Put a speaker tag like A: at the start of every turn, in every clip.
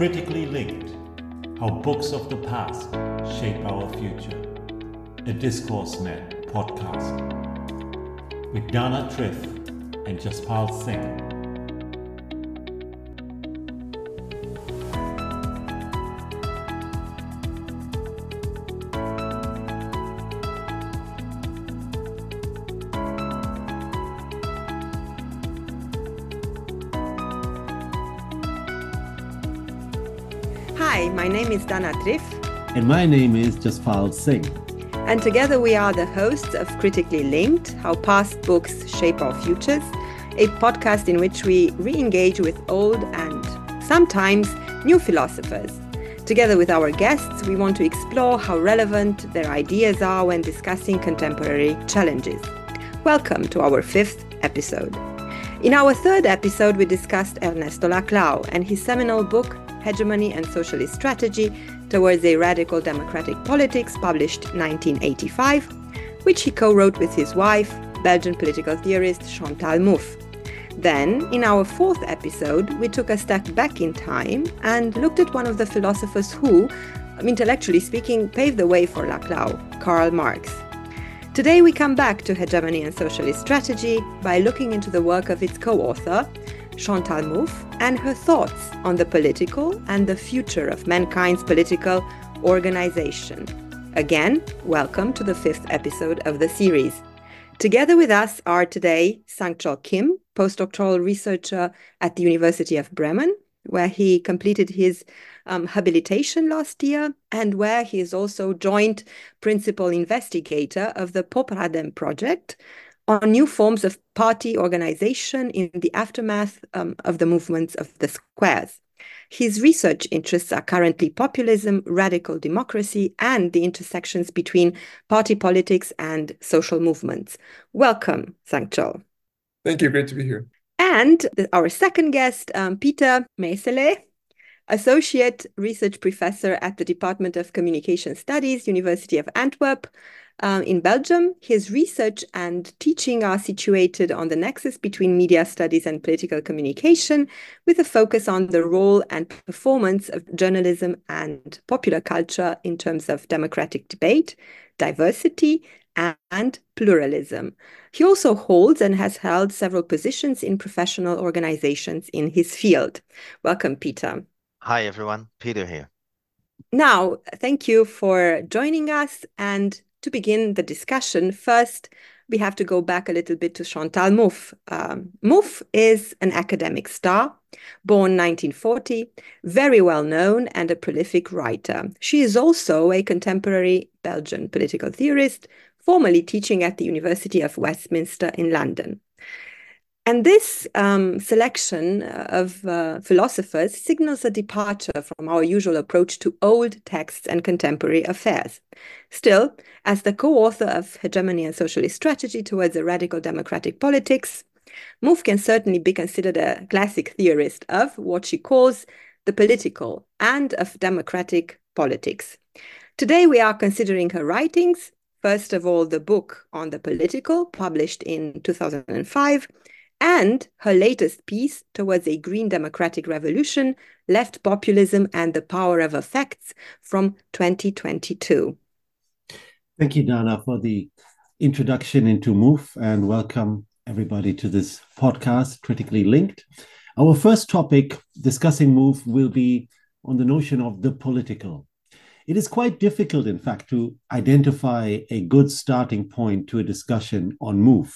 A: Critically Linked: How Books of the Past Shape Our Future, a DiscourseNet podcast with Dana Triff and Jaspal Singh.
B: Hi, my name is Dana Triff.
A: And my name is Jaspal Singh.
B: And together we are the hosts of Critically Linked: How Past Books Shape Our Futures, a podcast in which we re-engage with old and sometimes new philosophers. Together with our guests, we want to explore how relevant their ideas are when discussing contemporary challenges. Welcome to our 5th episode. In our 3rd episode, we discussed Ernesto Laclau and his seminal book, Hegemony and Socialist Strategy Towards a Radical Democratic Politics, published 1985, which he co-wrote with his wife, Belgian political theorist Chantal Mouffe. Then, in our 4th episode, we took a step back in time and looked at one of the philosophers who, intellectually speaking, paved the way for Laclau, Karl Marx. Today we come back to Hegemony and Socialist Strategy by looking into the work of its co-author, Chantal Mouffe, and her thoughts on the political and the future of mankind's political organization. Again, welcome to the 5th episode of the series. Together with us are today Sang-Chul Kim, postdoctoral researcher at the University of Bremen, where he completed his habilitation last year, and where he is also joint principal investigator of the Popradem project on new forms of party organization in the aftermath of the movements of the squares. His research interests are currently populism, radical democracy, and the intersections between party politics and social movements. Welcome, Sang-Chul.
C: Thank you. Great to be here.
B: And our second guest, Peter Meisele, Associate Research Professor at the Department of Communication Studies, University of Antwerp, in Belgium. His research and teaching are situated on the nexus between media studies and political communication, with a focus on the role and performance of journalism and popular culture in terms of democratic debate, diversity, and pluralism. He also holds and has held several positions in professional organizations in his field. Welcome, Peter.
D: Hi, everyone. Peter here.
B: Now, thank you for joining us. And to begin the discussion, first, we have to go back a little bit to Chantal Mouffe. Mouffe is an academic star, born 1940, very well known and a prolific writer. She is also a contemporary Belgian political theorist, formerly teaching at the University of Westminster in London. And this selection of philosophers signals a departure from our usual approach to old texts and contemporary affairs. Still, as the co-author of Hegemony and Socialist Strategy Towards a Radical Democratic Politics, Mouffe can certainly be considered a classic theorist of what she calls the political and of democratic politics. Today we are considering her writings, first of all the book on the political, published in 2005, and her latest piece, Towards a Green Democratic Revolution, Left Populism and the Power of Effects, from 2022.
A: Thank you, Dana, for the introduction into Mouffe, and welcome everybody to this podcast, Critically Linked. Our first topic discussing Mouffe will be on the notion of the political. It is quite difficult, in fact, to identify a good starting point to a discussion on Mouffe.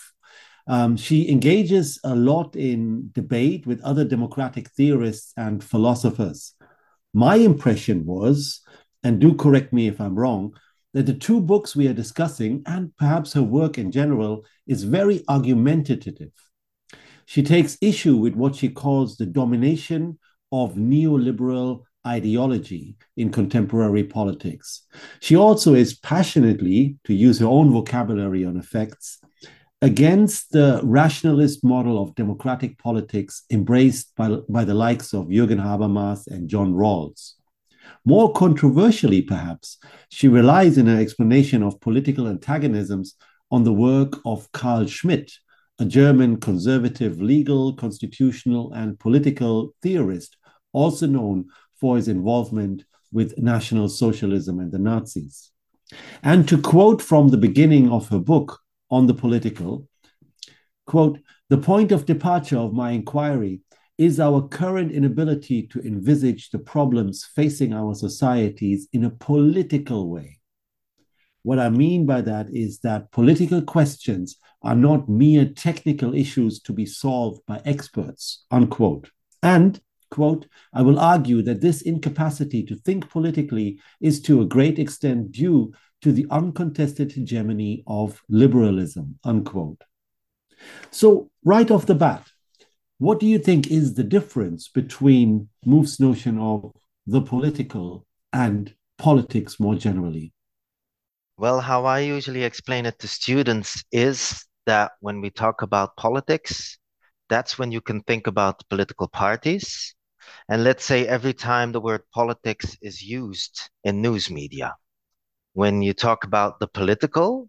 A: She engages a lot in debate with other democratic theorists and philosophers. My impression was, and do correct me if I'm wrong, that the two books we are discussing, and perhaps her work in general, is very argumentative. She takes issue with what she calls the domination of neoliberal ideology in contemporary politics. She also is passionately, to use her own vocabulary on effects, against the rationalist model of democratic politics embraced by the likes of Jürgen Habermas and John Rawls. More controversially, perhaps, she relies in her explanation of political antagonisms on the work of Carl Schmitt, a German conservative legal, constitutional, and political theorist, also known for his involvement with National Socialism and the Nazis. And to quote from the beginning of her book On the Political, quote, "The point of departure of my inquiry is our current inability to envisage the problems facing our societies in a political way. What I mean by that is that political questions are not mere technical issues to be solved by experts," unquote. And, quote, "I will argue that this incapacity to think politically is to a great extent due to the uncontested hegemony of liberalism," unquote. So, right off the bat, what do you think is the difference between MOVE's notion of the political and politics more generally?
D: Well, how I usually explain it to students is that when we talk about politics, that's when you can think about political parties. And let's say every time the word politics is used in news media, when you talk about the political,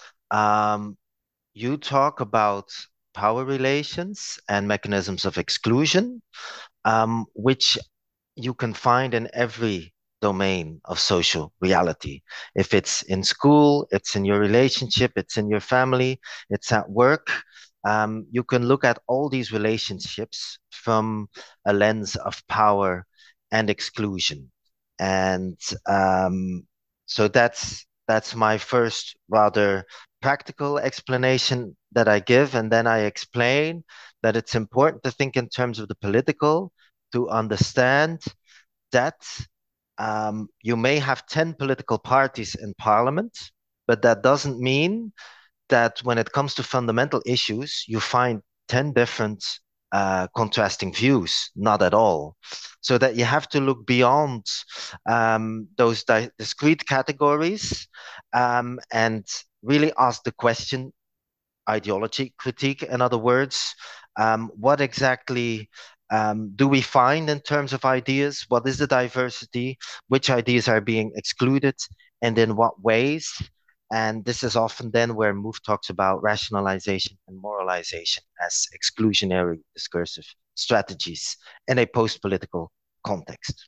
D: you talk about power relations and mechanisms of exclusion, which you can find in every domain of social reality. If it's in school, it's in your relationship, it's in your family, it's at work. You can look at all these relationships from a lens of power and exclusion. And so that's my first rather practical explanation that I give. And then I explain that it's important to think in terms of the political to understand that you may have 10 political parties in parliament, but that doesn't mean that when it comes to fundamental issues, you find 10 different contrasting views, not at all. So that you have to look beyond those discrete categories and really ask the question, ideology critique, in other words, what exactly do we find in terms of ideas? What is the diversity? Which ideas are being excluded and in what ways? And this is often then where MOVE talks about rationalization and moralization as exclusionary discursive strategies in a post-political context.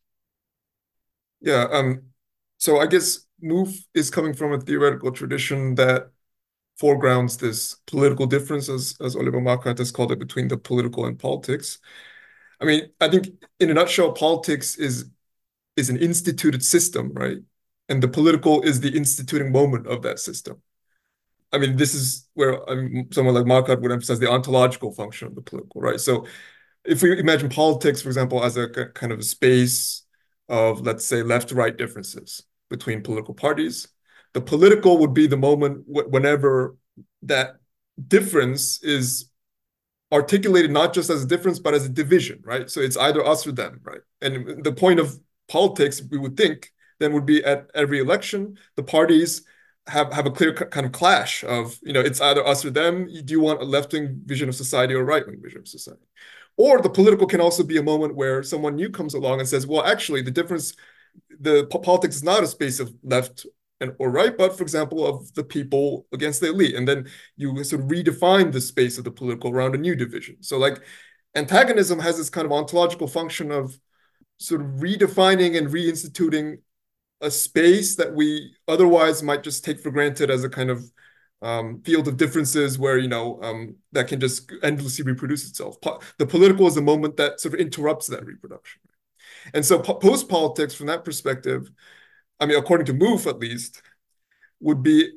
C: Yeah, so I guess MOVE is coming from a theoretical tradition that foregrounds this political difference, as Oliver Marquardt has called it, between the political and politics. I mean, I think in a nutshell, politics is an instituted system, right? And the political is the instituting moment of that system. I mean, this is where someone like Marquardt would emphasize the ontological function of the political, right? So if we imagine politics, for example, as a kind of a space of, let's say, left-right differences between political parties, the political would be the moment whenever that difference is articulated not just as a difference, but as a division, right? So it's either us or them, right? And the point of politics, we would think, then would be at every election, the parties have a clear kind of clash of, it's either us or them. Do you want a left-wing vision of society or a right-wing vision of society? Or the political can also be a moment where someone new comes along and says, well, actually, the politics is not a space of left or right, but for example, of the people against the elite. And then you sort of redefine the space of the political around a new division. So like antagonism has this kind of ontological function of sort of redefining and reinstituting a space that we otherwise might just take for granted as a kind of field of differences where, that can just endlessly reproduce itself. The political is a moment that sort of interrupts that reproduction. And so post-politics, from that perspective, I mean, according to MOVE at least, would be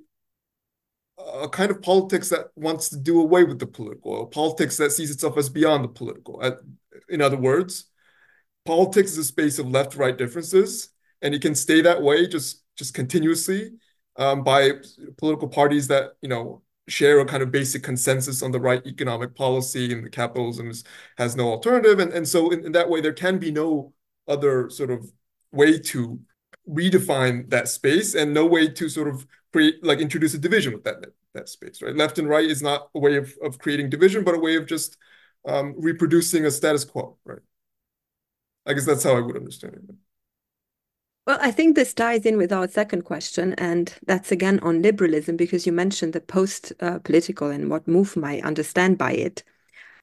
C: a kind of politics that wants to do away with the political, a politics that sees itself as beyond the political. In other words, politics is a space of left-right differences, and it can stay that way just continuously by political parties that, share a kind of basic consensus on the right economic policy, and the capitalism has no alternative. And so in that way, there can be no other sort of way to redefine that space, and no way to sort of introduce a division with that space, right? Left and right is not a way of creating division, but a way of just reproducing a status quo, right? I guess that's how I would understand it.
B: Well, I think this ties in with our second question, and that's again on liberalism, because you mentioned the post-political and what MOVE might understand by it.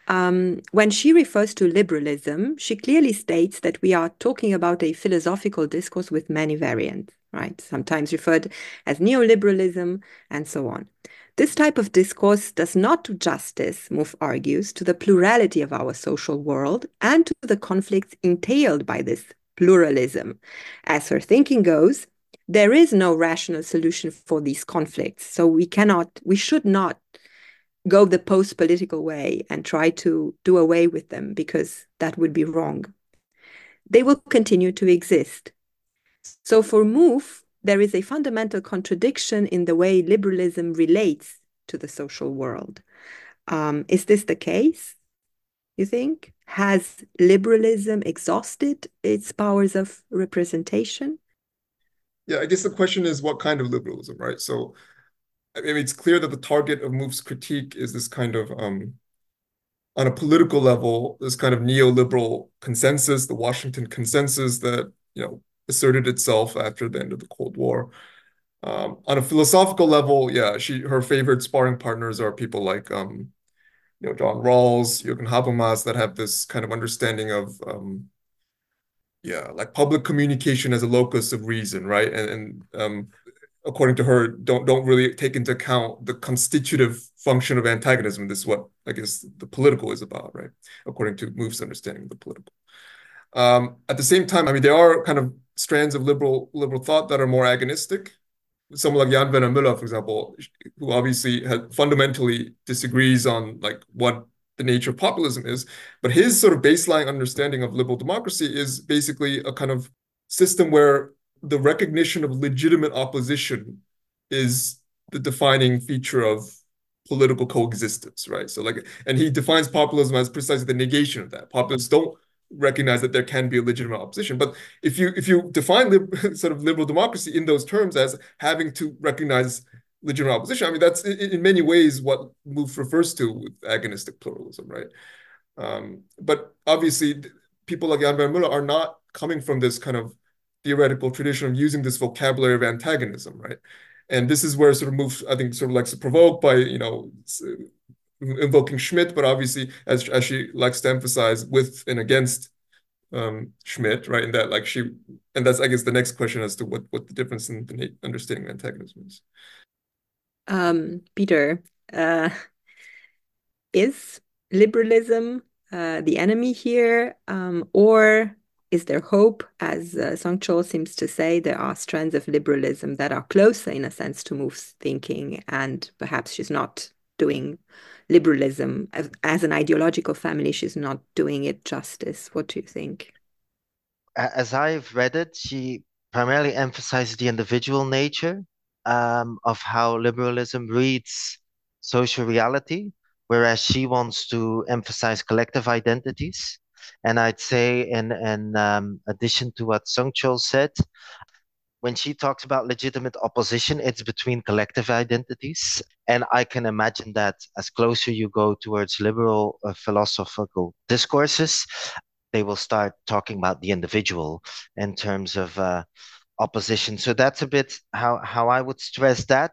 B: When she refers to liberalism, she clearly states that we are talking about a philosophical discourse with many variants, right? Sometimes referred as neoliberalism and so on. This type of discourse does not do justice, MOVE argues, to the plurality of our social world and to the conflicts entailed by this pluralism. As her thinking goes, there is no rational solution for these conflicts, so we should not go the post-political way and try to do away with them because that would be wrong. They will continue to exist. So for MOVE, there is a fundamental contradiction in the way liberalism relates to the social world. Is this the case, you think? Has liberalism exhausted its powers of representation?
C: Yeah, I guess the question is what kind of liberalism, right? So, I mean, it's clear that the target of MOVE's critique is this kind of, on a political level, this kind of neoliberal consensus, the Washington consensus that, asserted itself after the end of the Cold War. On a philosophical level, yeah, her favorite sparring partners are people like John Rawls, Jürgen Habermas, that have this kind of understanding of like public communication as a locus of reason, right? And according to her, don't really take into account the constitutive function of antagonism. This is what I guess the political is about, right? According to MOVE's understanding of the political. At the same time, I mean, there are kind of strands of liberal thought that are more agonistic. Someone like Jan Werner Müller, for example, who obviously fundamentally disagrees on like what the nature of populism is, but his sort of baseline understanding of liberal democracy is basically a kind of system where the recognition of legitimate opposition is the defining feature of political coexistence, right? So like, and he defines populism as precisely the negation of that. Populists don't recognize that there can be a legitimate opposition. But if you define sort of liberal democracy in those terms as having to recognize legitimate opposition, I mean, that's in many ways what MOVE refers to with agonistic pluralism, right? But obviously, people like Jan Werner Müller are not coming from this kind of theoretical tradition of using this vocabulary of antagonism, right? And this is where sort of MOVE, I think, sort of likes to provoke by, invoking Schmitt, but obviously, as she likes to emphasize, with and against Schmitt, right? And that like and that's, I guess, the next question as to what the difference in the understanding of antagonism is.
B: Peter, is liberalism the enemy here, or is there hope? As Songchul seems to say, there are strands of liberalism that are closer, in a sense, to MOVE's thinking, and perhaps she's not doing liberalism as an ideological family, she's not doing it justice. What do you think?
D: As I've read it, she primarily emphasizes the individual nature of how liberalism reads social reality, whereas she wants to emphasize collective identities. And I'd say, in addition to what Songchul said, when she talks about legitimate opposition, it's between collective identities. And I can imagine that as closer you go towards liberal philosophical discourses, they will start talking about the individual in terms of opposition. So that's a bit how I would stress that.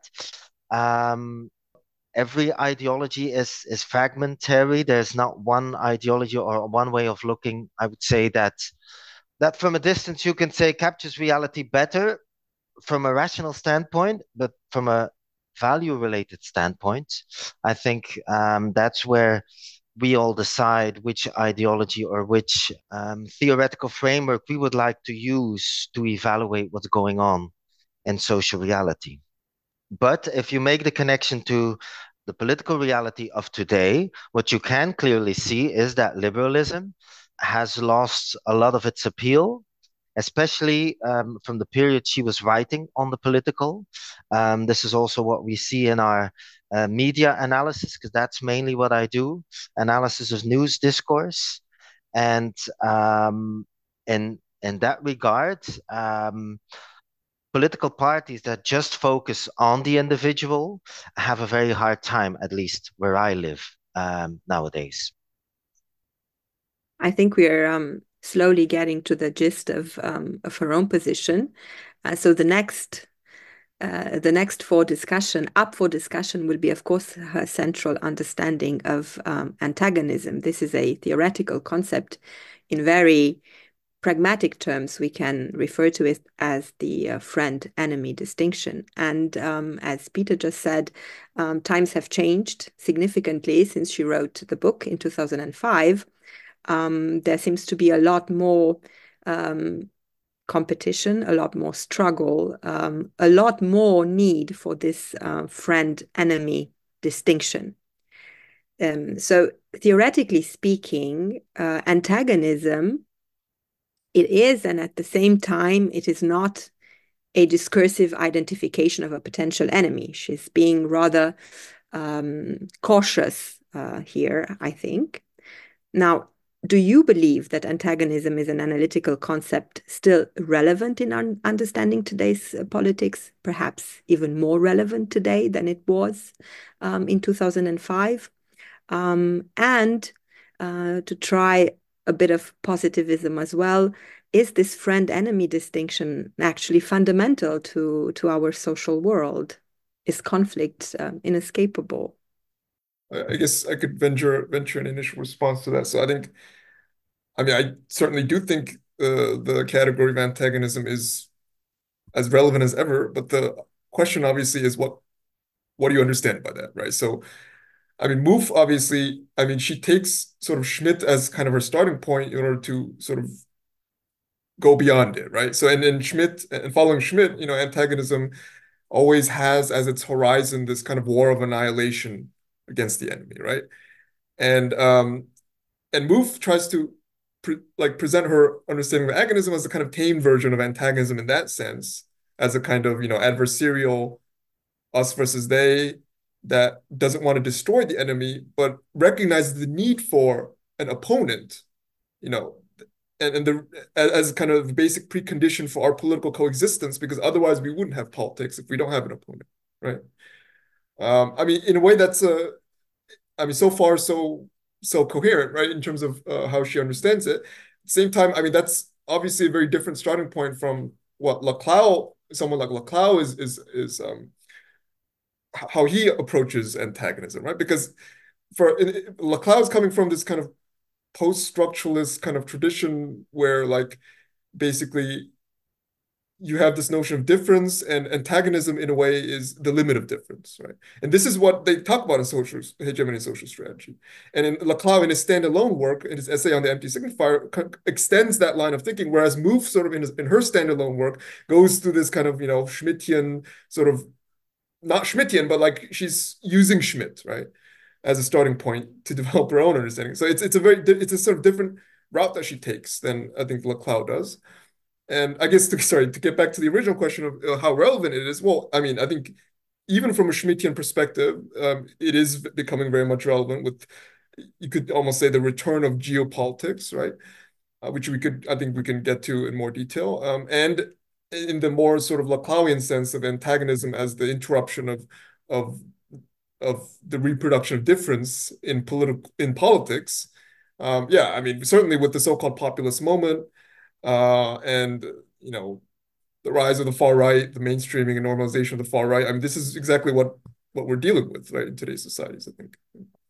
D: Every ideology is fragmentary. There's not one ideology or one way of looking. I would say that from a distance you can say captures reality better from a rational standpoint, but from a value-related standpoint, I think that's where we all decide which ideology or which theoretical framework we would like to use to evaluate what's going on in social reality. But if you make the connection to the political reality of today, what you can clearly see is that liberalism has lost a lot of its appeal, especially from the period she was writing on the political. This is also what we see in our media analysis, because that's mainly what I do, analysis of news discourse. And in that regard, political parties that just focus on the individual have a very hard time, at least where I live nowadays.
B: I think we are slowly getting to the gist of her own position. So the next the next for discussion, up for discussion, will be, of course, her central understanding of antagonism. This is a theoretical concept. In very pragmatic terms, we can refer to it as the friend-enemy distinction. And as Peter just said, times have changed significantly since she wrote the book in 2005. There seems to be a lot more competition, a lot more struggle, a lot more need for this friend-enemy distinction. So theoretically speaking, antagonism, it is, and at the same time, it is not a discursive identification of a potential enemy. She's being rather cautious here, I think. Now, do you believe that antagonism is an analytical concept still relevant in understanding today's politics, perhaps even more relevant today than it was in 2005? And to try a bit of positivism as well, is this friend-enemy distinction actually fundamental to our social world? Is conflict inescapable?
C: I guess I could venture an initial response to that. So I certainly do think the category of antagonism is as relevant as ever, but the question obviously is what do you understand by that, right? So, I mean, Mouffe obviously, I mean, she takes sort of Schmitt as kind of her starting point in order to sort of go beyond it, right? So, and Schmitt, and following Schmitt, you know, antagonism always has as its horizon this kind of war of annihilation against the enemy, right? And Mouffe tries to present her understanding of agonism as a kind of tame version of antagonism in that sense, as a kind of, you know, adversarial us versus they that doesn't want to destroy the enemy, but recognizes the need for an opponent, you know, and as kind of basic precondition for our political coexistence, because otherwise we wouldn't have politics if we don't have an opponent, right? I mean, in a way, so far so coherent, right, in terms of how she understands it. At the same time, I mean, that's obviously a very different starting point from what Laclau, someone like Laclau is how he approaches antagonism, right? Because Laclau is coming from this kind of post-structuralist kind of tradition where, like, basically you have this notion of difference, and antagonism in a way is the limit of difference, right? And this is what they talk about in social hegemony social strategy. And in Laclau, in his standalone work, in his essay on the empty signifier, extends that line of thinking, whereas Mouffe sort of in her standalone work goes through this kind of, you know, Schmittian sort of, not Schmittian, but like she's using Schmitt, right, as a starting point to develop her own understanding. So it's a sort of different route that she takes than I think Laclau does. And I guess to get back to the original question of how relevant it is. Well, I mean, I think even from a Schmittian perspective, it is becoming very much relevant with, you could almost say, the return of geopolitics, right? Which I think we can get to in more detail. And in the more sort of Laclauian sense of antagonism as the interruption of the reproduction of difference in politics. Yeah, I mean, certainly with the so-called populist moment, and, you know, the rise of the far right, the mainstreaming and normalization of the far right. I mean, this is exactly what we're dealing with, right, in today's societies, I think.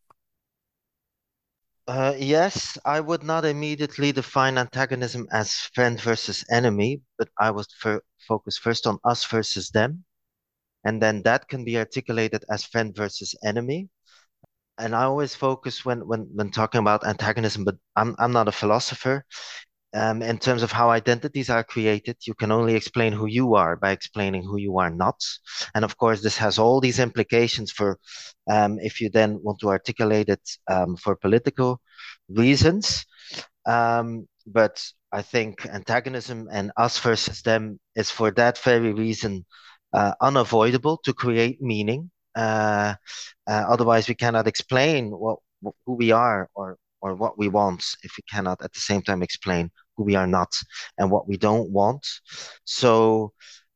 D: Yes, I would not immediately define antagonism as friend versus enemy, but I would focus first on us versus them. And then that can be articulated as friend versus enemy. And I always focus when talking about antagonism, but I'm not a philosopher. In terms of how identities are created, you can only explain who you are by explaining who you are not. And of course, this has all these implications for if you then want to articulate it for political reasons. But I think antagonism and us versus them is for that very reason unavoidable to create meaning. Otherwise, we cannot explain who we are or what we want if we cannot at the same time explain who we are not and what we don't want. So,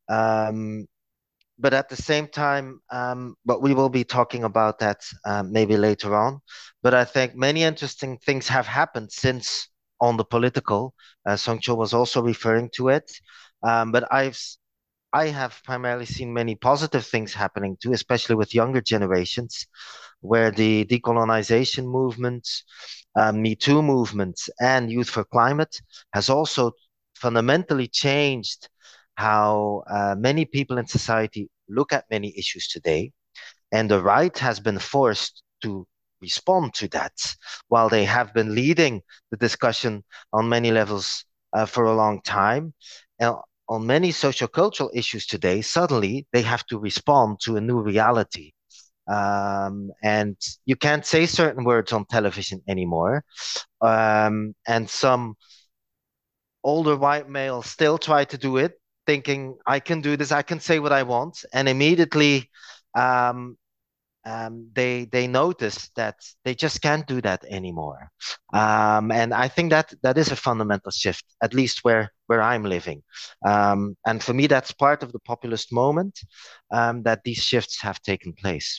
D: but at the same time, but we will be talking about that maybe later on. But I think many interesting things have happened since on the political. Songcho was also referring to it. But I have primarily seen many positive things happening too, especially with younger generations, where the decolonization movements, Me Too movements, and Youth for Climate has also fundamentally changed how many people in society look at many issues today. And the right has been forced to respond to that, while they have been leading the discussion on many levels for a long time. And on many social cultural issues today, suddenly they have to respond to a new reality. And you can't say certain words on television anymore. And some older white males still try to do it, thinking, I can do this, I can say what I want. And immediately um, they notice that they just can't do that anymore. And I think that that is a fundamental shift, at least where I'm living. And for me, that's part of the populist moment, that these shifts have taken place.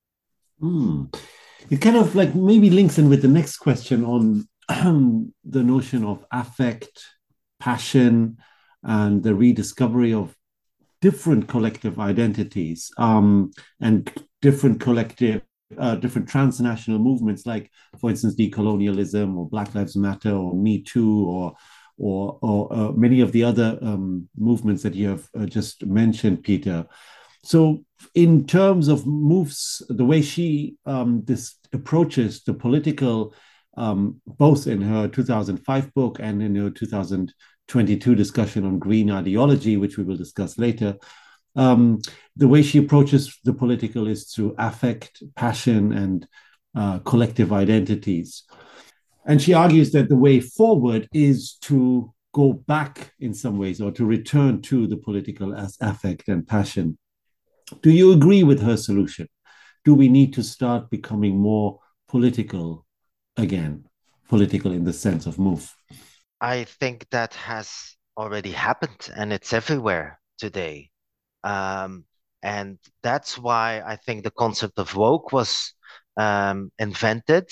A: It kind of like maybe links in with the next question on the notion of affect, passion, and the rediscovery of different collective identities, and different different transnational movements, like, for instance, decolonialism or Black Lives Matter or Me Too or many of the other movements that you have just mentioned, Peter. So, in terms of moves, the way she this approaches the political, both in her 2005 book and in her 2022 discussion on green ideology, which we will discuss later, the way she approaches the political is through affect, passion, and collective identities. And she argues that the way forward is to go back in some ways, or to return to the political as affect and passion. Do you agree with her solution? Do we need to start becoming more political again? Political in the sense of move.
D: I think that has already happened, and it's everywhere today. Um, and that's why I think the concept of woke was invented,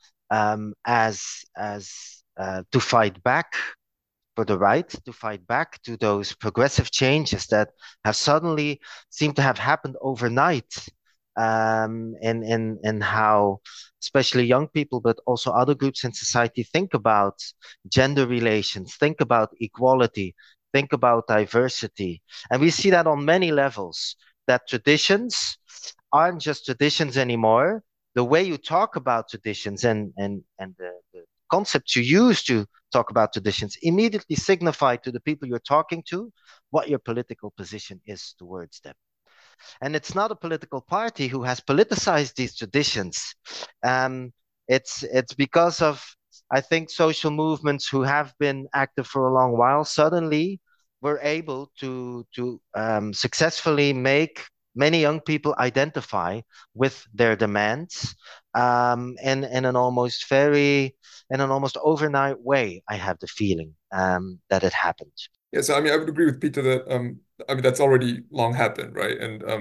D: as to fight back for the right, to fight back to those progressive changes that have suddenly seemed to have happened overnight, in how especially young people, but also other groups in society think about gender relations, think about equality, think about diversity. And we see that on many levels, that traditions aren't just traditions anymore. The way you talk about traditions and the concepts you use to talk about traditions immediately signify to the people you're talking to what your political position is towards them. And it's not a political party who has politicized these traditions. Um, it's because of, I think, social movements who have been active for a long while suddenly were able to successfully make many young people identify with their demands, in an almost overnight way. I have the feeling that it happened.
C: Yeah, so I mean, I would agree with Peter that I mean that's already long happened, right?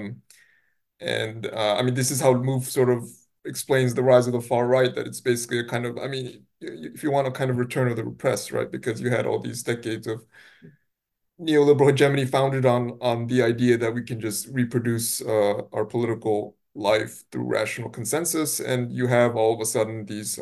C: And I mean, this is how Move sort of explains the rise of the far right. That it's basically a kind of, I mean, if you want a kind of return of the repressed, right? Because you had all these decades of neoliberal hegemony founded on the idea that we can just reproduce our political life through rational consensus, and you have all of a sudden these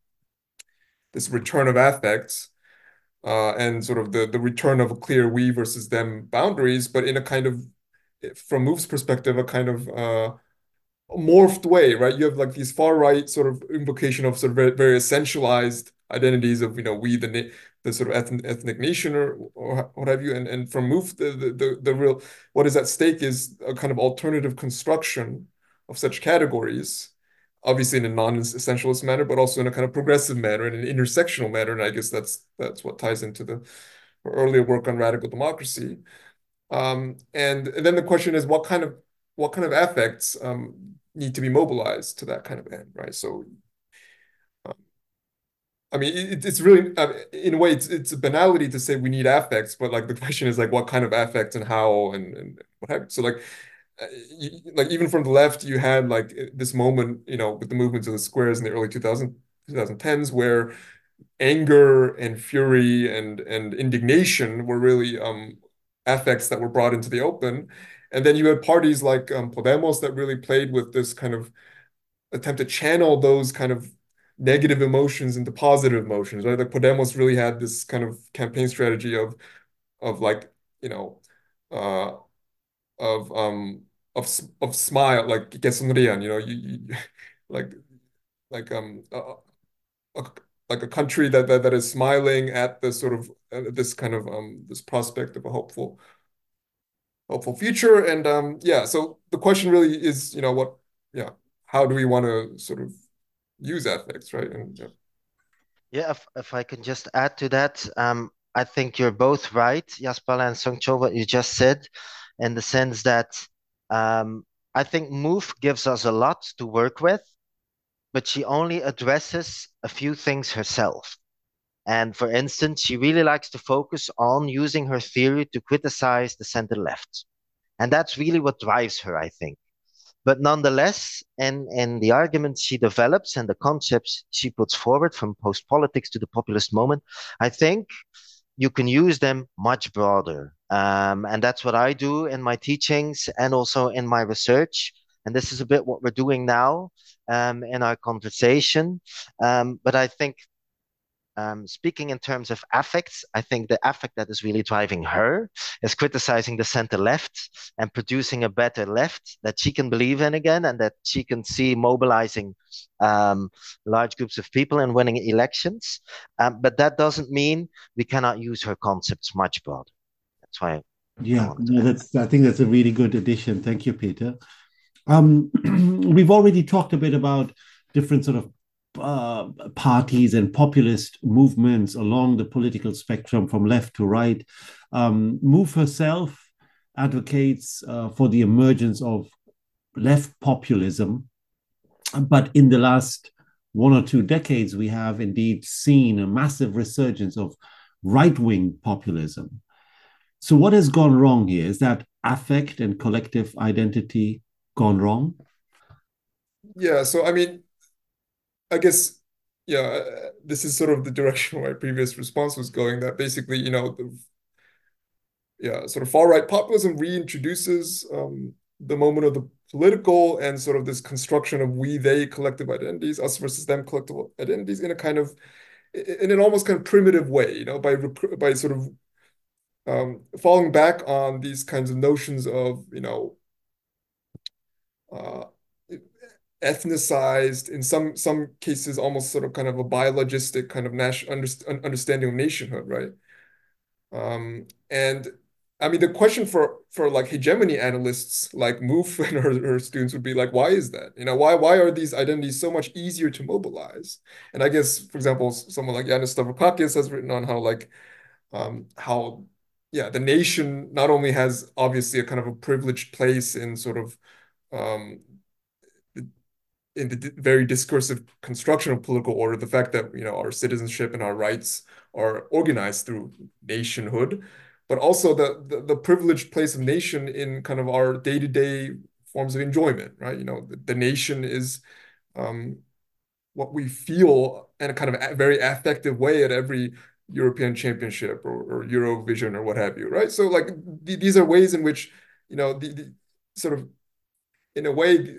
C: this return of affects, and sort of the return of a clear we versus them boundaries, but in a kind of, from Move's perspective, a kind of morphed way, right? You have like these far right sort of invocation of sort of very, very essentialized identities of, you know, we the sort of ethnic nation or what have you, and from Move the real what is at stake is a kind of alternative construction of such categories, obviously in a non-essentialist manner, but also in a kind of progressive manner and an intersectional manner. And I guess that's what ties into the earlier work on radical democracy. And then the question is what kind of affects need to be mobilized to that kind of end, right? So, I mean, it's really, in a way, it's a banality to say we need affects, but like the question is like what kind of affects and how and what have you. So like, like even from the left, you had like this moment, you know, with the movements of the squares in the early 2010s, where anger and fury and indignation were really affects that were brought into the open. And then you had parties like Podemos that really played with this kind of attempt to channel those kind of negative emotions into positive emotions, right? Like Podemos really had this kind of campaign strategy of like, you know, uh, of smile, like que sonrían, like like a, like a country that is smiling at the sort of this kind of this prospect of a hopeful future. And yeah, so the question really is, what, yeah, how do we want to sort of use ethics, right? And yeah.
D: Yeah, if I can just add to that, I think you're both right, Jaspala and Songcho, what you just said, in the sense that I think Move gives us a lot to work with, but she only addresses a few things herself. And for instance, she really likes to focus on using her theory to criticize the center left. And that's really what drives her, I think. But nonetheless, in the arguments she develops and the concepts she puts forward from post politics to the populist moment, I think you can use them much broader. And that's what I do in my teachings and also in my research. And this is a bit what we're doing now in our conversation. But I think speaking in terms of affects, I think the affect that is really driving her is criticizing the center left and producing a better left that she can believe in again and that she can see mobilizing um, large groups of people and winning elections. But that doesn't mean we cannot use her concepts much broader. That's why I
A: Yeah,
D: wanted to
A: no,
D: add.
A: I think that's a really good addition. Thank you, Peter. We've already talked a bit about different sort of parties and populist movements along the political spectrum from left to right. Move herself advocates for the emergence of left populism, but in the last 1 or 2 decades, we have indeed seen a massive resurgence of right wing populism. So, what has gone wrong here? Is that affect and collective identity gone wrong?
C: Yeah, so I mean, I guess, yeah, this is sort of the direction my previous response was going, that basically, yeah, sort of far-right populism reintroduces the moment of the political and sort of this construction of we, they collective identities, us versus them collective identities in a kind of, in an almost kind of primitive way, by sort of falling back on these kinds of notions of, uh, ethnicized, in some cases, almost sort of kind of a biologistic kind of understanding of nationhood, right? And I mean, the question for like hegemony analysts like Moof and her students would be like, why is that? Why are these identities so much easier to mobilize? And I guess, for example, someone like Yanis Stavrakakis has written on how yeah, the nation not only has obviously a kind of a privileged place in sort of um, in the very discursive construction of political order, the fact that our citizenship and our rights are organized through nationhood, but also the privileged place of nation in kind of our day-to-day forms of enjoyment, right? The nation is um, what we feel in a kind of very affective way at every European Championship or Eurovision or what have you, right? So like these are ways in which the sort of in a way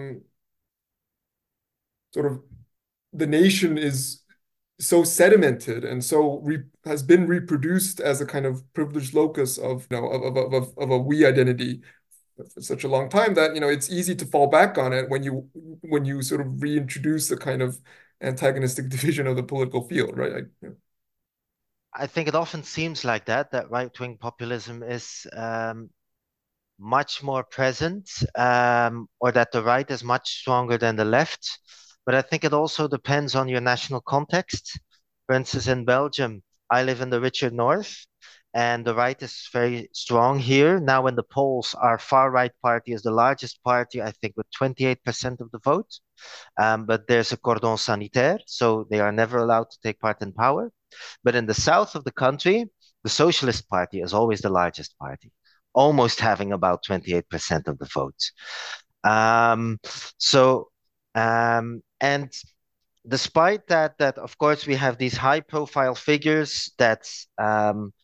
C: sort of the nation is so sedimented and so has been reproduced as a kind of privileged locus of of a we identity for such a long time that it's easy to fall back on it when you sort of reintroduce a kind of antagonistic division of the political field, right?
D: I think it often seems like that right-wing populism is much more present, or that the right is much stronger than the left. But I think it also depends on your national context. For instance, in Belgium, I live in the richer north, and the right is very strong here. Now, in the polls, our far right party is the largest party, I think, with 28% of the vote. But there's a cordon sanitaire, so they are never allowed to take part in power. But in the south of the country, the Socialist Party is always the largest party, almost having about 28% of the votes. Um, so, and despite that of course we have these high profile figures that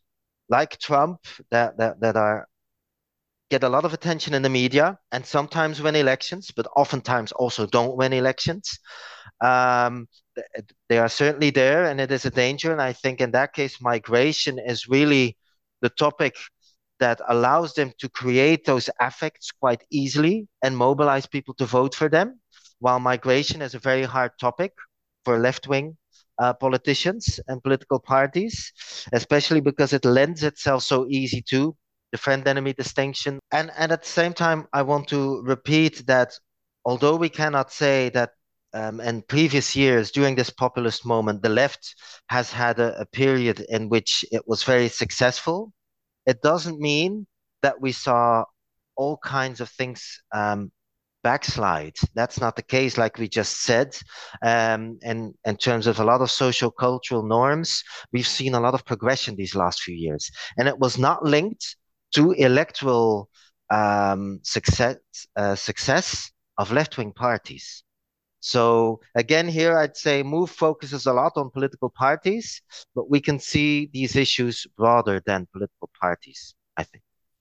D: like Trump that are get a lot of attention in the media and sometimes win elections, but oftentimes also don't win elections. Um, they are certainly there, and it is a danger. And I think in that case, migration is really the topic that allows them to create those affects quite easily and mobilize people to vote for them. While migration is a very hard topic for left-wing politicians and political parties, especially because it lends itself so easy to the friend-enemy distinction. And at the same time, I want to repeat that although we cannot say that in previous years, during this populist moment, the left has had a period in which it was very successful, it doesn't mean that we saw all kinds of things backslide. That's not the case, like we just said. And in terms of a lot of social cultural norms, we've seen a lot of progression these last few years. And it was not linked to electoral success of left-wing parties. So again, here I'd say MOVE focuses a lot on political parties, but we can see these issues broader than political parties, I think.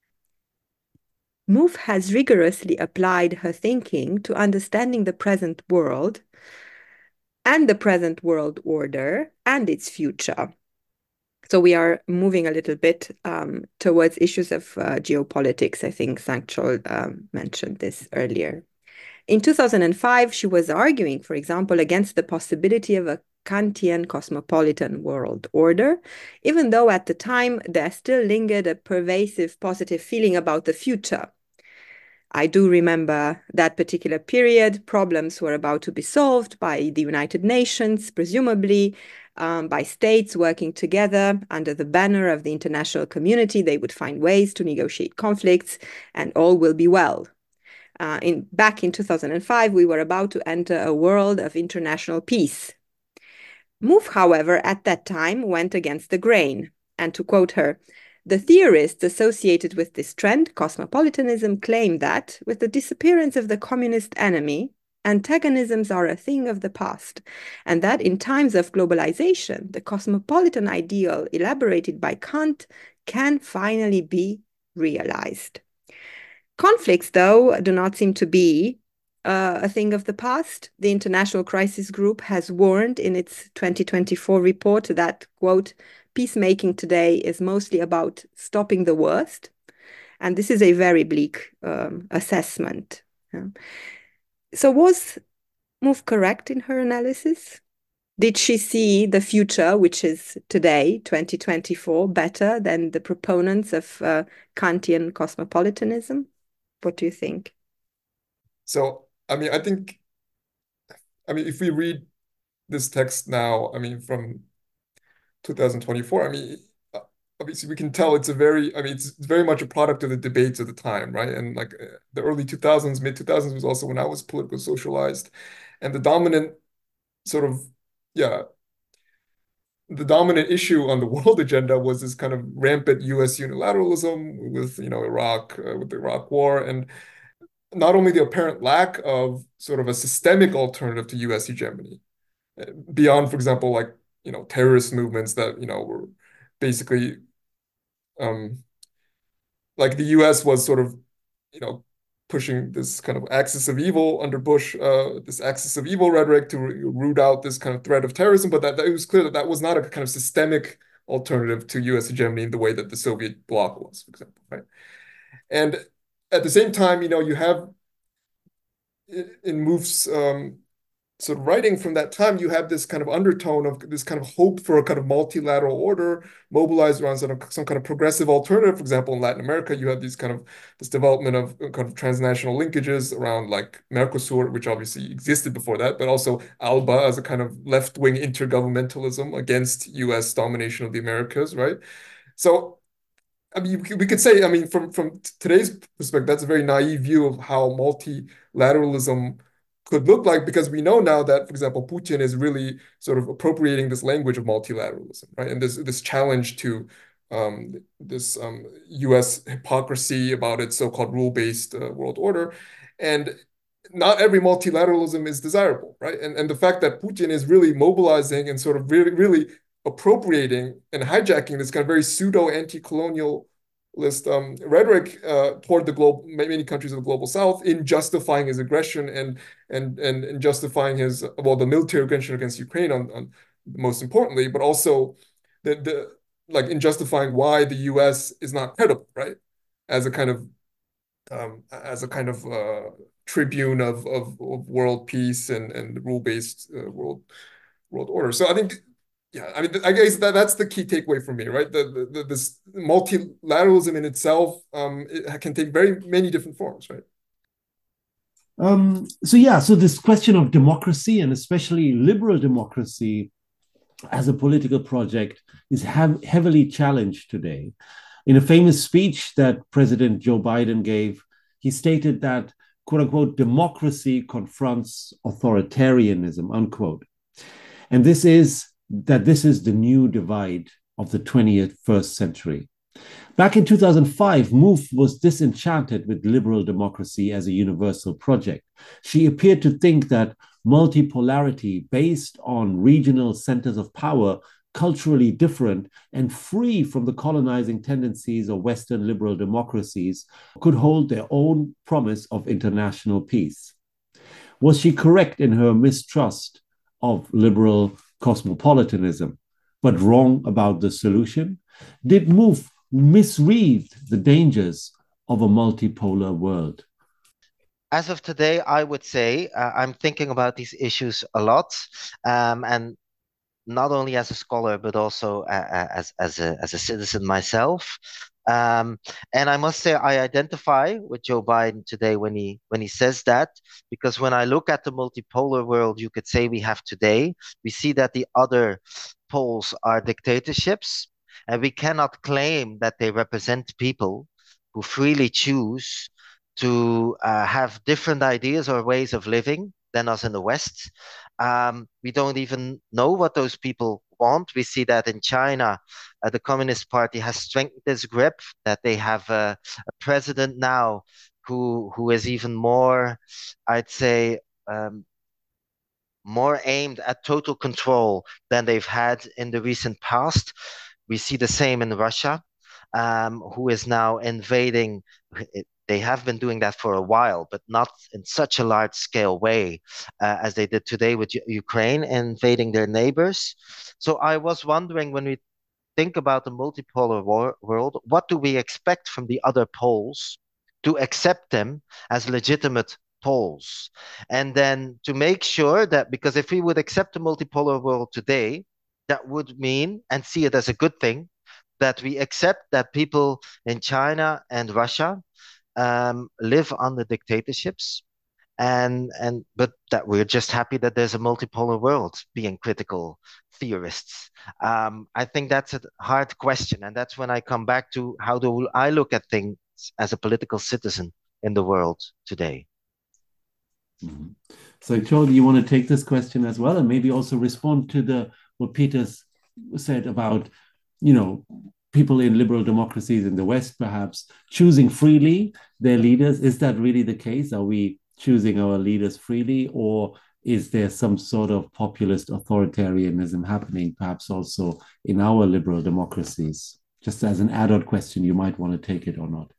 B: MOVE has rigorously applied her thinking to understanding the present world and the present world order and its future. So we are moving a little bit towards issues of geopolitics. I think Sanctual mentioned this earlier. In 2005, she was arguing, for example, against the possibility of a Kantian cosmopolitan world order, even though at the time there still lingered a pervasive positive feeling about the future. I do remember that particular period. Problems were about to be solved by the United Nations, presumably by states working together under the banner of the international community. They would find ways to negotiate conflicts, and all will be well. Back in 2005, we were about to enter a world of international peace. MOVE, however, at that time went against the grain. And to quote her, the theorists associated with this trend, cosmopolitanism, claim that, with the disappearance of the communist enemy, antagonisms are a thing of the past, and that in times of globalization, the cosmopolitan ideal elaborated by Kant can finally be realized. Conflicts, though, do not seem to be a thing of the past. The International Crisis Group has warned in its 2024 report that, quote, peacemaking today is mostly about stopping the worst. And this is a very bleak assessment. So was MOVE correct in her analysis? Did she see the future, which is today, 2024, better than the proponents of Kantian cosmopolitanism? What do you think?
C: So, I mean, if we read this text now, from 2024, obviously we can tell it's very much a product of the debates of the time, right? And like the early 2000s, mid 2000s was also when I was politically socialized, and the dominant issue on the world agenda was this kind of rampant U.S. unilateralism with, Iraq, with the Iraq War, and not only the apparent lack of sort of a systemic alternative to U.S. hegemony, beyond, for example, like, terrorist movements that, were basically, like the U.S. was sort of, pushing this kind of axis of evil under Bush, this axis of evil rhetoric to root out this kind of threat of terrorism, but that it was clear that that was not a kind of systemic alternative to U.S. hegemony in the way that the Soviet bloc was, for example, right? And at the same time, you have in MOVE's sort of writing from that time, you have this kind of undertone of this kind of hope for a kind of multilateral order mobilized around some kind of progressive alternative. For example, in Latin America, you have this development of kind of transnational linkages around like Mercosur, which obviously existed before that, but also ALBA as a kind of left-wing intergovernmentalism against U.S. domination of the Americas, right? So, we could say, from today's perspective, that's a very naive view of how multilateralism could look like, because we know now that, for example, Putin is really sort of appropriating this language of multilateralism, right? And this challenge to this U.S. hypocrisy about its so-called rule-based world order. And not every multilateralism is desirable, right? And the fact that Putin is really mobilizing and sort of really appropriating and hijacking this kind of very pseudo anti-colonialist rhetoric toward many countries of the global South in justifying his aggression and justifying the military aggression against Ukraine on most importantly, but also the like in justifying why the U.S. is not credible, right? As a kind of tribune of world peace and rule-based world order. So I think, yeah, I mean, I guess that's the key takeaway for me, right? This multilateralism in itself, it can take very many different forms, right?
A: So this question of democracy, and especially liberal democracy as a political project, is heavily challenged today. In a famous speech that President Joe Biden gave, he stated that, quote unquote, democracy confronts authoritarianism, unquote. And this is the new divide of the 21st century. Back in 2005, MOVE was disenchanted with liberal democracy as a universal project. She appeared to think that multipolarity based on regional centers of power, culturally different and free from the colonizing tendencies of Western liberal democracies, could hold their own promise of international peace. Was she correct in her mistrust of liberal cosmopolitanism, but wrong about the solution? Did MOVE misread the dangers of a multipolar world?
D: As of today, I would say I'm thinking about these issues a lot, and not only as a scholar but also as a citizen myself. And I must say I identify with Joe Biden today when he says that, because when I look at the multipolar world, you could say we have today, we see that the other poles are dictatorships, and we cannot claim that they represent people who freely choose to have different ideas or ways of living than us in the West. We don't even know what those people want. We see that in China, the Communist Party has strengthened its grip, that they have a president now who is even more, I'd say, more aimed at total control than they've had in the recent past. We see the same in Russia, who is now invading. They have been doing that for a while, but not in such a large scale way as they did today with Ukraine invading their neighbors. So I was wondering, when we think about the multipolar world, what do we expect from the other poles to accept them as legitimate poles? And then to make sure that, because if we would accept the multipolar world today, that would mean, and see it as a good thing, that we accept that people in China and Russia live under dictatorships, but that we're just happy that there's a multipolar world, being critical theorists. I think that's a hard question, and that's when I come back to how do I look at things as a political citizen in the world today.
A: Mm-hmm. So, Joe, do you want to take this question as well, and maybe also respond to what Peter's said about, people in liberal democracies in the West perhaps choosing freely their leaders? Is that really the case? Are we choosing our leaders freely, or is there some sort of populist authoritarianism happening perhaps also in our liberal democracies? Just as an add-on question, you might want to take it or not.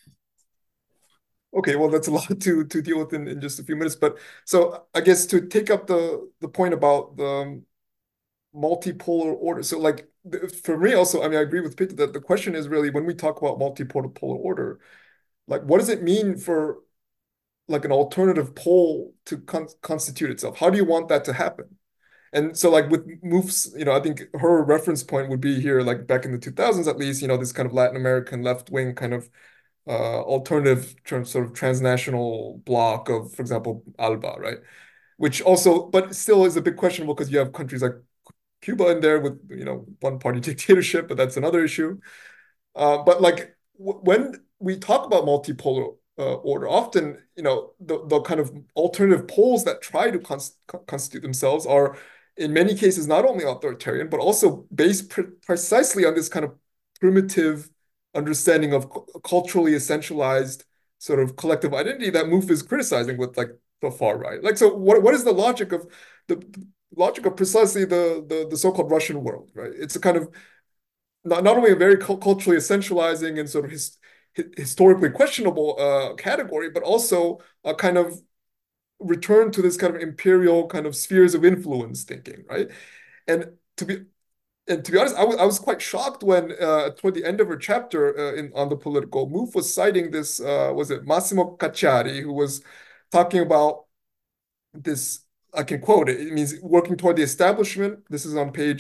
C: Okay, well, that's a lot to deal with in just a few minutes. But so I guess to take up the point about the multipolar order. So like for me also, I mean, I agree with Peter that the question is really, when we talk about multipolar order, like what does it mean for like an alternative pole to constitute itself? How do you want that to happen? And so like with MOVE's, I think her reference point would be here, like back in the 2000s, at least, this kind of Latin American left-wing kind of alternative sort of transnational bloc of, for example, ALBA, right? Which also, but still is a bit questionable because you have countries like Cuba in there with, one-party dictatorship, but that's another issue. But like when we talk about multipolar order, often, the kind of alternative poles that try to constitute themselves are, in many cases, not only authoritarian, but also based precisely on this kind of primitive understanding of culturally essentialized sort of collective identity that MOVE is criticizing with like the far right. Like, so what is the logic of the logic of precisely the so-called Russian world, right? It's a kind of not only a very culturally essentializing and sort of historically questionable category, but also a kind of return to this kind of imperial kind of spheres of influence thinking, right? And to be honest, I was quite shocked when toward the end of her chapter on the political, MOOF was citing this was it Massimo Cacciari, who was talking about this. I can quote it. It means working toward the establishment. This is on page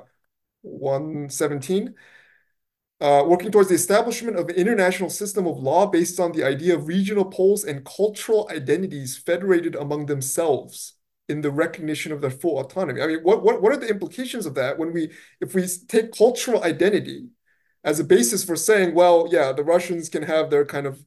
C: 117. Working towards the establishment of an international system of law based on the idea of regional poles and cultural identities federated among themselves in the recognition of their full autonomy. I mean, what are the implications of that if we take cultural identity as a basis for saying, well, yeah, the Russians can have their kind of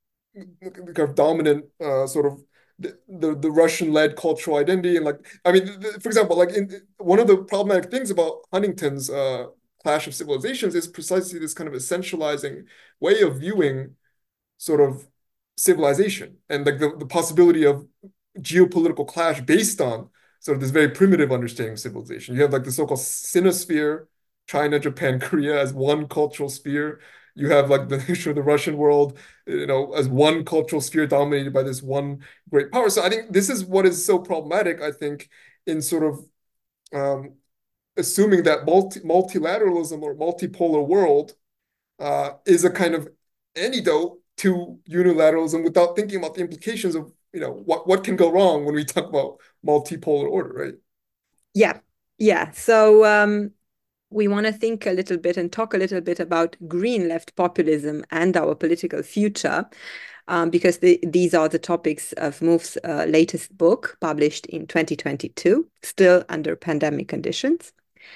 C: dominant sort of the Russian-led cultural identity, and like, I mean, for example, like one of the problematic things about Huntington's Clash of Civilizations is precisely this kind of essentializing way of viewing sort of civilization and like the possibility of geopolitical clash based on sort of this very primitive understanding of civilization. You have like the so-called Sinosphere, China, Japan, Korea as one cultural sphere. You have like the Russian world, as one cultural sphere dominated by this one great power. So I think this is what is so problematic, I think, in sort of assuming that multilateralism or multipolar world is a kind of antidote to unilateralism without thinking about the implications of what can go wrong when we talk about multipolar order, right?
B: Yeah. So we want to think a little bit and talk a little bit about green left populism and our political future, because these are the topics of MOOF's latest book, published in 2022, still under pandemic conditions.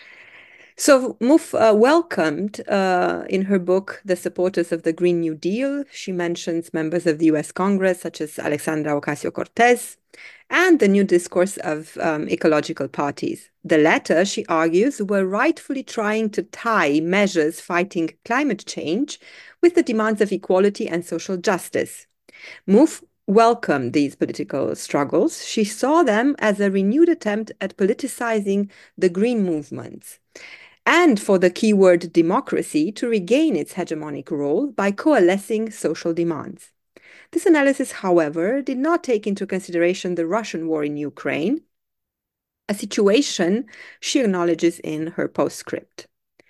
B: So MOOF welcomed in her book the supporters of the Green New Deal. She mentions members of the US Congress, such as Alexandra Ocasio-Cortez, and the new discourse of ecological parties. The latter, she argues, were rightfully trying to tie measures fighting climate change with the demands of equality and social justice. MOOF welcomed these political struggles. She saw them as a renewed attempt at politicizing the green movements, and for the keyword democracy to regain its hegemonic role by coalescing social demands. This analysis, however, did not take into consideration the Russian war in Ukraine, a situation she acknowledges in her postscript.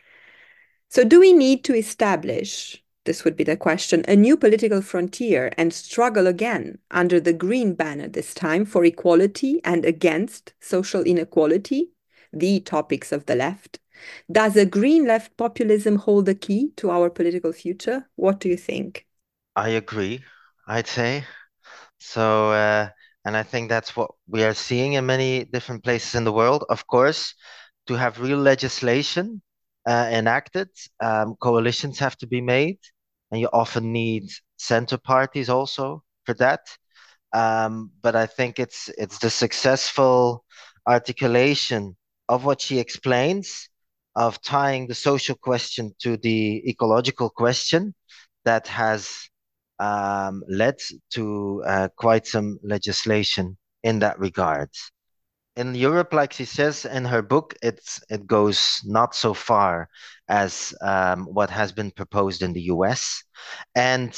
B: So do we need to establish, this would be the question, a new political frontier and struggle again under the green banner this time for equality and against social inequality, the topics of the left? Does a green left populism hold the key to our political future? What do you think?
D: I agree, I'd say. So, and I think that's what we are seeing in many different places in the world. Of course, to have real legislation enacted, coalitions have to be made, and you often need center parties also for that. But I think it's the successful articulation of what she explains, of tying the social question to the ecological question, that has led to quite some legislation in that regard. In Europe, like she says in her book, it goes not so far as what has been proposed in the US. And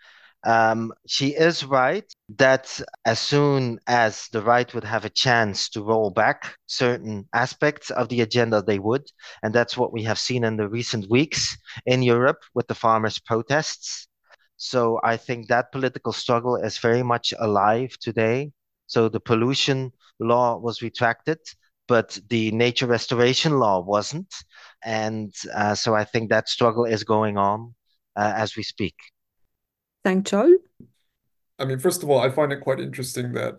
D: she is right that as soon as the right would have a chance to roll back certain aspects of the agenda, they would. And that's what we have seen in the recent weeks in Europe with the farmers' protests. So I think that political struggle is very much alive today. So the pollution law was retracted, but the nature restoration law wasn't. And so I think that struggle is going on as we speak.
B: Sang-Chol?
C: I mean, first of all, I find it quite interesting that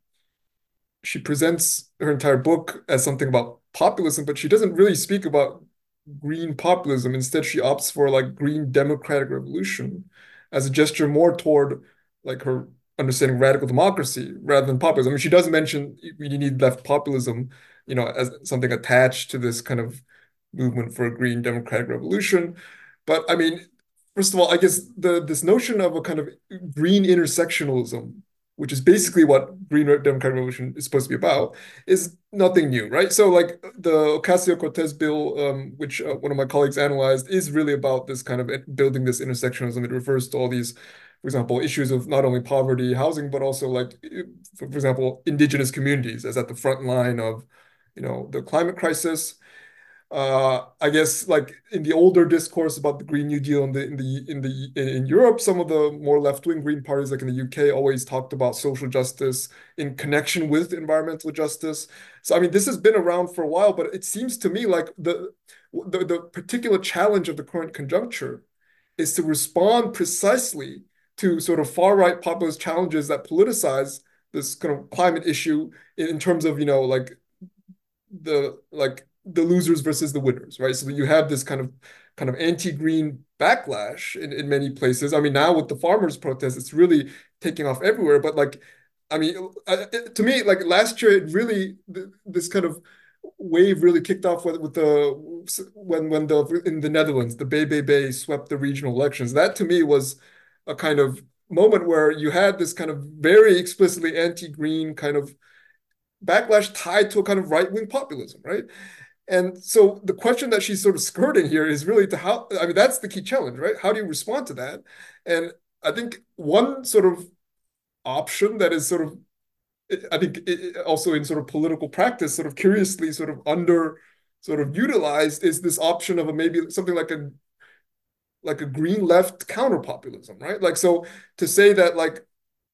C: she presents her entire book as something about populism, but she doesn't really speak about green populism. Instead, she opts for like green democratic revolution as a gesture more toward like her understanding radical democracy rather than populism. I mean, she does mention you need left populism, as something attached to this kind of movement for a green democratic revolution. But I mean, first of all, I guess this notion of a kind of green intersectionalism which is basically what Green Democratic Revolution is supposed to be about, is nothing new, right? So like the Ocasio-Cortez bill, which one of my colleagues analyzed, is really about this kind of building this intersectionalism. It refers to all these, for example, issues of not only poverty, housing, but also like, for example, indigenous communities as at the front line of, the climate crisis. I guess like in the older discourse about the Green New Deal in Europe, some of the more left-wing Green parties, like in the UK, always talked about social justice in connection with environmental justice. So I mean, this has been around for a while, but it seems to me like the particular challenge of the current conjuncture is to respond precisely to sort of far-right populist challenges that politicize this kind of climate issue in terms of, like the losers versus the winners, right? So that you have this kind of anti-green backlash in many places. I mean, now with the farmers' protests, it's really taking off everywhere. But like, I mean, to me, like last year, it really this kind of wave really kicked off with the when the in the Netherlands, the BBB swept the regional elections. That to me was a kind of moment where you had this kind of very explicitly anti-green kind of backlash tied to a kind of right-wing populism, right? And so the question that she's sort of skirting here is really to how, I mean, that's the key challenge, right? How do you respond to that? And I think one sort of option that is sort of, I think also in sort of political practice, sort of curiously sort of under sort of utilized is this option of a maybe something like a green left counter populism, right? Like, so to say that like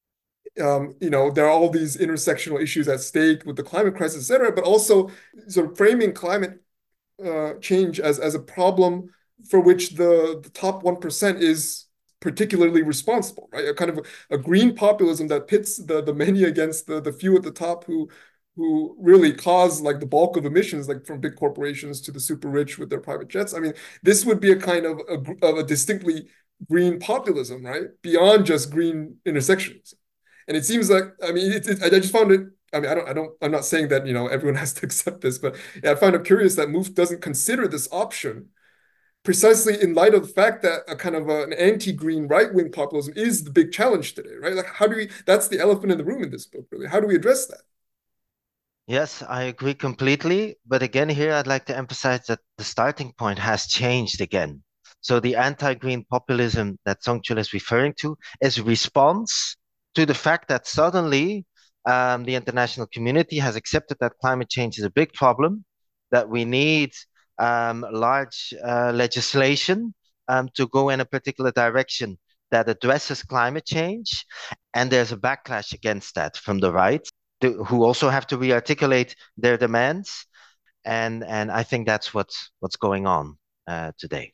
C: there are all these intersectional issues at stake with the climate crisis, et cetera, but also sort of framing climate change as a problem for which the top 1% is particularly responsible, right? A kind of a green populism that pits the many against the few at the top who really cause like the bulk of emissions, like from big corporations to the super rich with their private jets. I mean, this would be a kind of a distinctly green populism, right? Beyond just green intersectionalism. And it seems like, I mean, I just found it. I mean, I'm not saying that, everyone has to accept this, but yeah, I find it curious that MOVE doesn't consider this option precisely in light of the fact that a kind of an anti-green right-wing populism is the big challenge today, right? Like, that's the elephant in the room in this book, really. How do we address that?
D: Yes, I agree completely. But again, here I'd like to emphasize that the starting point has changed again. So the anti-green populism that Songchul is referring to is a response to the fact that suddenly the international community has accepted that climate change is a big problem, that we need large legislation to go in a particular direction that addresses climate change. And there's a backlash against that from the right who also have to re-articulate their demands, and I think that's what's going on today.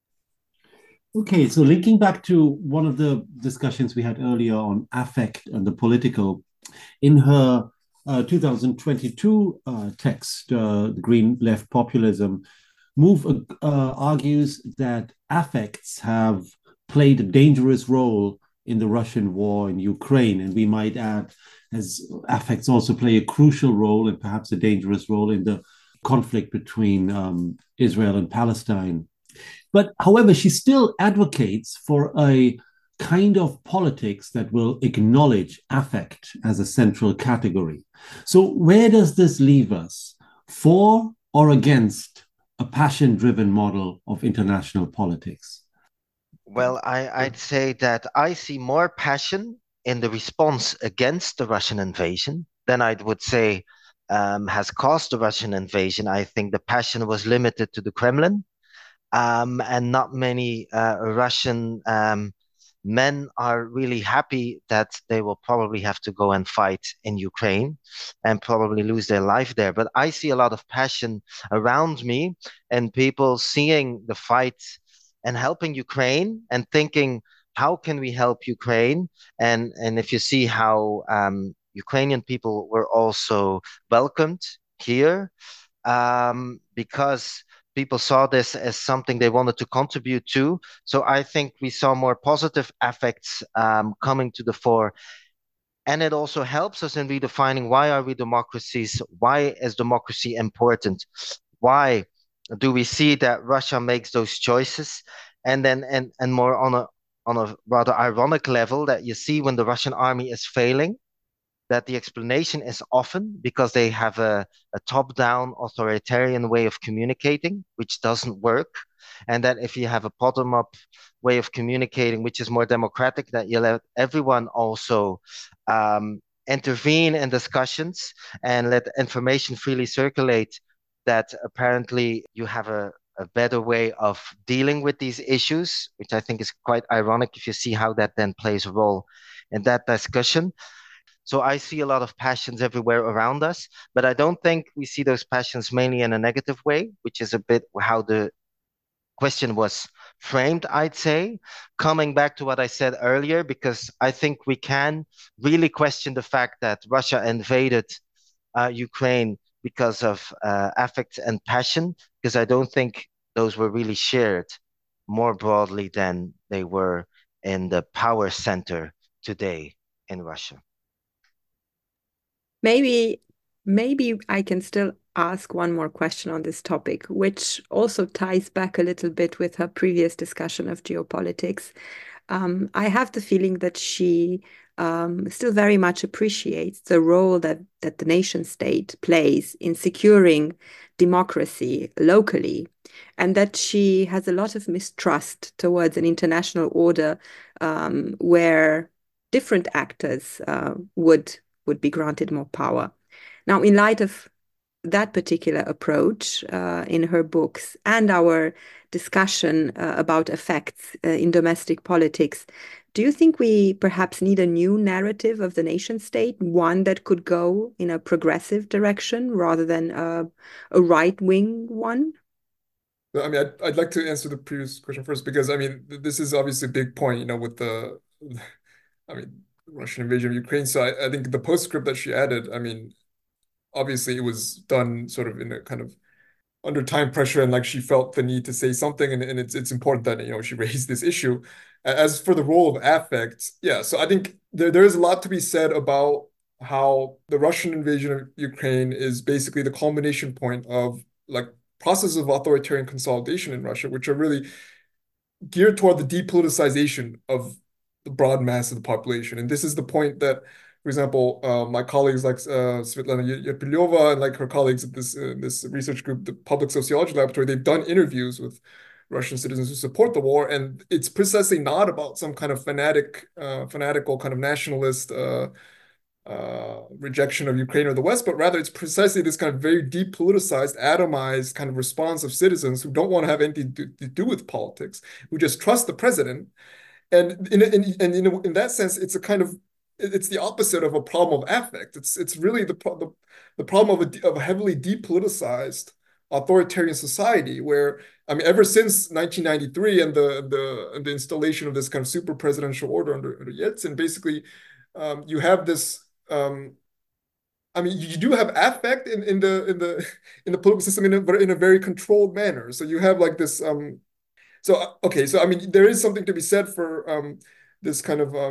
A: Okay, so linking back to one of the discussions we had earlier on affect and the political, in her 2022 text, The Green Left Populism, MOVE argues that affects have played a dangerous role in the Russian war in Ukraine. And we might add, as affects also play a crucial role and perhaps a dangerous role in the conflict between Israel and Palestine. But however, she still advocates for a kind of politics that will acknowledge affect as a central category. So, where does this leave us? For or against a passion driven model of international politics?
D: Well, I'd say that I see more passion in the response against the Russian invasion than I would say has caused the Russian invasion. I think the passion was limited to the Kremlin. And not many Russian men are really happy that they will probably have to go and fight in Ukraine and probably lose their life there. But I see a lot of passion around me and people seeing the fight and helping Ukraine and thinking, how can we help Ukraine? And if you see how Ukrainian people were also welcomed here, because people saw this as something they wanted to contribute to. So I think we saw more positive affects coming to the fore. And it also helps us in redefining why are we democracies? Why is democracy important? Why do we see that Russia makes those choices? And then and more on on a rather ironic level that you see when the Russian army is failing, that the explanation is often because they have a top-down authoritarian way of communicating, which doesn't work. And that if you have a bottom-up way of communicating, which is more democratic, that you let everyone also intervene in discussions and let information freely circulate, that apparently you have a better way of dealing with these issues, which I think is quite ironic if you see how that then plays a role in that discussion. So I see a lot of passions everywhere around us, but I don't think we see those passions mainly in a negative way, which is a bit how the question was framed, I'd say. Coming back to what I said earlier, because I think we can really question the fact that Russia invaded Ukraine because of affect and passion, because I don't think those were really shared more broadly than they were in the power center today in Russia.
B: Maybe I can still ask one more question on this topic, which also ties back a little bit with her previous discussion of geopolitics. I have the feeling that she still very much appreciates the role that the nation state plays in securing democracy locally, and that she has a lot of mistrust towards an international order where different actors would be granted more power. Now, in light of that particular approach in her books and our discussion about effects in domestic politics, do you think we perhaps need a new narrative of the nation state, one that could go in a progressive direction rather than a right-wing one?
C: I mean, I'd like to answer the previous question first because I mean, this is obviously a big point, with I mean, Russian invasion of Ukraine. So I think the postscript that she added, I mean, obviously it was done sort of in a kind of under time pressure, and like she felt the need to say something, and it's important that she raised this issue. As for the role of affect, yeah, so I think there is a lot to be said about how the Russian invasion of Ukraine is basically the culmination point of like processes of authoritarian consolidation in Russia, which are really geared toward the depoliticization of the broad mass of the population. And this is the point that, for example, my colleagues like Svetlana Yerpileva and like her colleagues at this research group, the Public Sociology Laboratory, they've done interviews with Russian citizens who support the war, and it's precisely not about some kind of fanatical kind of nationalist rejection of Ukraine or the West, but rather it's precisely this kind of very depoliticized, atomized kind of response of citizens who don't want to have anything to do with politics, who just trust the president. And in that sense, it's the opposite of a problem of affect. It's really the problem of a heavily depoliticized authoritarian society where, I mean, ever since 1993 and the installation of this kind of super presidential order under Yeltsin, basically, you have this. I mean, you do have affect in the political system in a very controlled manner. So you have like this. So I mean, there is something to be said for this kind of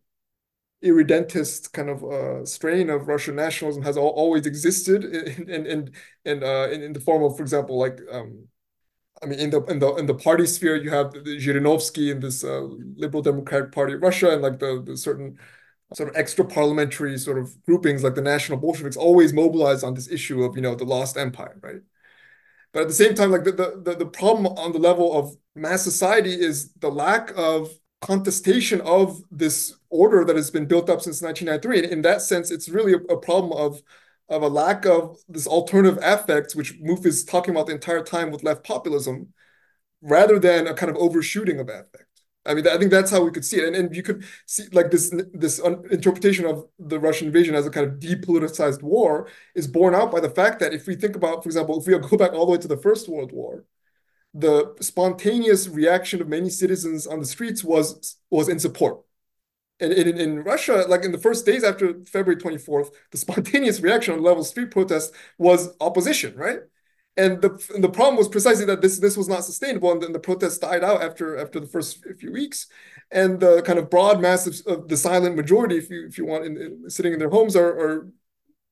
C: irredentist kind of strain of Russian nationalism has always existed in the form of, for example, like I mean, in the party sphere, you have the Zhirinovsky in this Liberal Democratic Party of Russia, and like the certain sort of extra parliamentary sort of groupings like the National Bolsheviks always mobilized on this issue of the lost empire, right? But at the same time, like the problem on the level of mass society is the lack of contestation of this order that has been built up since 1993. And in that sense, it's really a problem of a lack of this alternative affect, which MOVE is talking about the entire time with left populism, rather than a kind of overshooting of affect. I mean, I think that's how we could see it. And you could see like this interpretation of the Russian invasion as a kind of depoliticized war is borne out by the fact that if we think about, for example, if we go back all the way to the First World War, the spontaneous reaction of many citizens on the streets was in support. And in Russia, like in the first days after February 24th, the spontaneous reaction on the level of street protest was opposition, right? And the problem was precisely that this was not sustainable, and then the protests died out after the first few weeks, and the kind of broad mass of the silent majority, if you want, sitting in their homes, are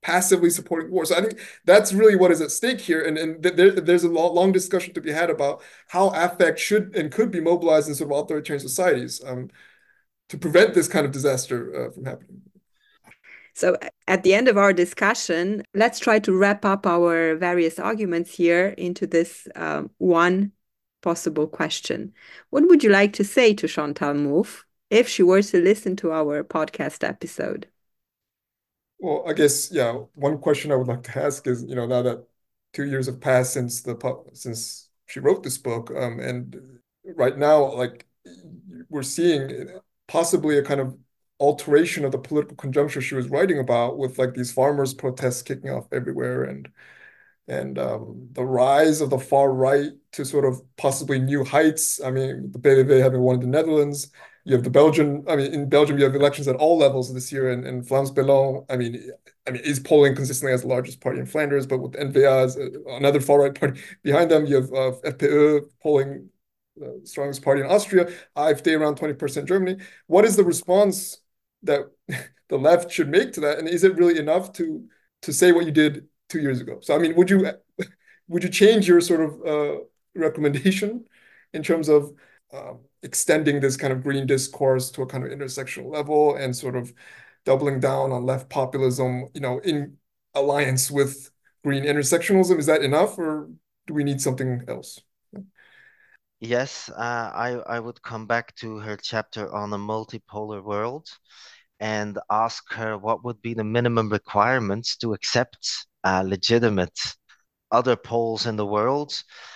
C: passively supporting war. So I think that's really what is at stake here. And there's a long discussion to be had about how affect should and could be mobilized in sort of authoritarian societies to prevent this kind of disaster from happening.
B: So at the end of our discussion, let's try to wrap up our various arguments here into this one possible question. What would you like to say to Chantal Mouffe if she were to listen to our podcast episode?
C: Well, I guess, yeah, one question I would like to ask is, now that 2 years have passed since she wrote this book, and right now, like, we're seeing possibly a kind of alteration of the political conjuncture she was writing about, with like these farmers' protests kicking off everywhere, and the rise of the far right to sort of possibly new heights. I mean, the PVV having won in the Netherlands. You have in Belgium, you have elections at all levels this year, and Vlaams Belang, is polling consistently as the largest party in Flanders, but with N-VA as another far-right party behind them. You have FPÖ polling the strongest party in Austria, AfD around 20% in Germany. What is the response that the left should make to that? And is it really enough to say what you did 2 years ago? So, I mean, would you change your sort of recommendation in terms of extending this kind of green discourse to a kind of intersectional level and sort of doubling down on left populism, in alliance with green intersectionalism? Is that enough, or do we need something else?
D: Yes, I would come back to her chapter on a multipolar world and ask her what would be the minimum requirements to accept legitimate other poles in the world.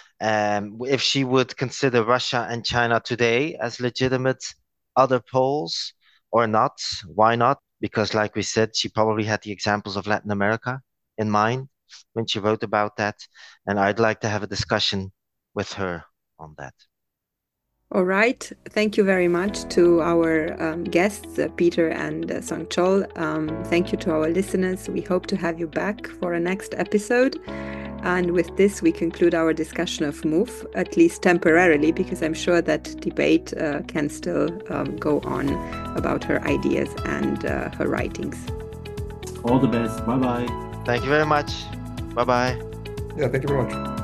D: If she would consider Russia and China today as legitimate other poles or not, why not? Because like we said, she probably had the examples of Latin America in mind when she wrote about that. And I'd like to have a discussion with her on that.
B: All right. Thank you very much to our guests, Peter and Songchol. Thank you to our listeners. We hope to have you back for a next episode. And with this, we conclude our discussion of Mouffe, at least temporarily, because I'm sure that debate can still go on about her ideas and her writings.
A: All the best. Bye-bye.
D: Thank you very much. Bye-bye.
C: Yeah, thank you very much.